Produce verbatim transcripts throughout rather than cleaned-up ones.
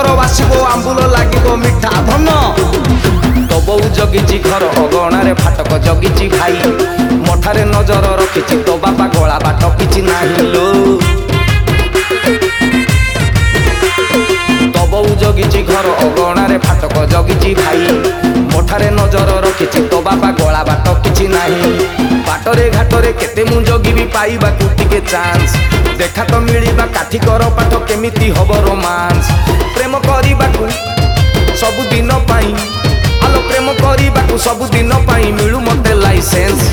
पतर बासिबो आंबुल लागिबो मिठा धन तो बौ जगिची घर अगणारे फाटक जगिची भाई मठारे नजर रखिची तो बापा गला बाट किछि नाही लो तो बौ जगिची घर अगणारे फाटक जगिची भाई मठारे नजर रखिची तो बापा गला बाट किछि नाही बाटरे घाटरे केते मु जगिबी पाइबा कुटिके चांस देखा तो मिलिबा काठी कर पाठ केमिति हब रोमांस प्रेम करिबाकू सब दिन पाई आलो प्रेम करिबाकू सब दिन पाई मिलू मते लाइसेंस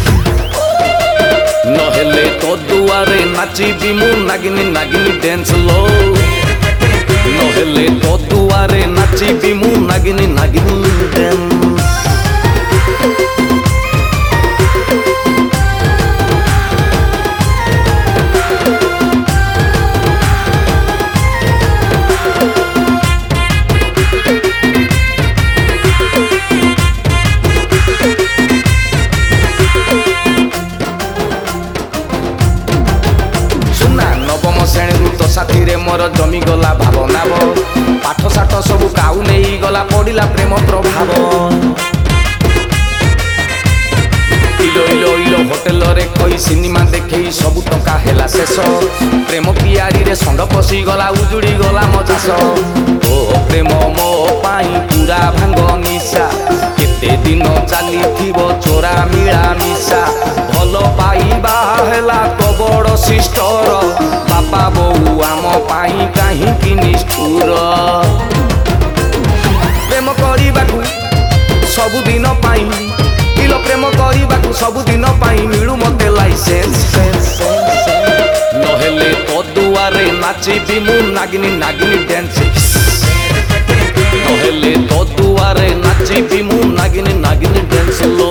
नहेले तो दुआरे नाचिबी मु नागिनी नागिनी डांस लो नहेले तो दुआरे नाचिबी मु नागिनी नागिनी डांस नवम श्रेणी तो साथी रे मोर जमी गला भावना पाठ साठ सब काऊ नहीं गला पड़ा प्रेम प्रभाव इलो इलो इलो होटेल रे कई सिनेमा देखे सब टंका हेला शेष प्रेम पियारी रे संड पशि गला उजुड़ी गला मो चाष ओ प्रेम मो पाई पूरा भांग निशा केते दिन चली चोरा मिला मिशा भल पाइबा हेला तो बड़ सिस्टर बापा बो आम पाई कहीं निष्ठुर प्रेम करिबाकू सब दिन पाई इलो प्रेम करिबाकू सब दिन पाई मिलू मते लाइसेंस नहेले तो दुआरे नाचिबी मु नागिनी नागिनी डांस नहेले तो दुआरे नाचिबी मु नागिनी नागिनी डांस लो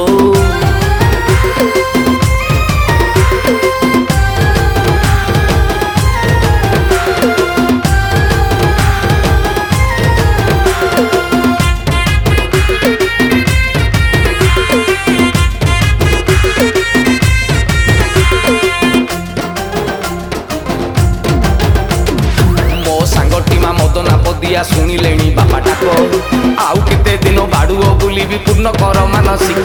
मदना पदिया शुणिले बापा डाक आउ केते दिन बाड़ुओ बुली पूर्ण कर मानसिक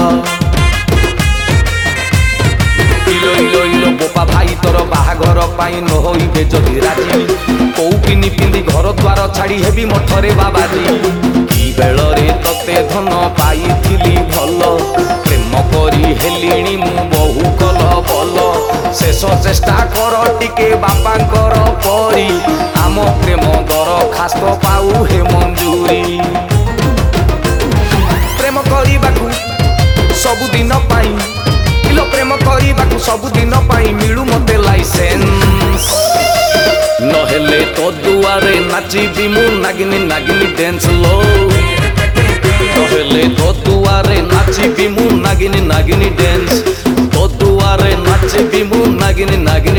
इलो इलो इलो बोपा भाई तोर बाहाघर पाई न होइबे जदि राजी कौ पिनी पिंदी घर द्वार छाड़ी हेबी मठरे बाबाजी की बेलरे तते धन पाइथिली भल प्रेम करी हेलिणी मु बहु कल बल शेष चेष्टा कर टिके बापांकर परी आम प्रेम दरखास्त पाऊ हे मंजूरी प्रेम करिबाकू सब दिन पाई इलो प्रेम करिबाकू सब दिन पाई मिलू मते लाइसेंस नहेले तो दुआरे नाचिबी मु नागिनी नागिनी डांस लो नहेले तो दुआरे नाचिबी मु नागिनी नागिनी डांस तो दुआरे नाचिबी मु नागिनी नागिनी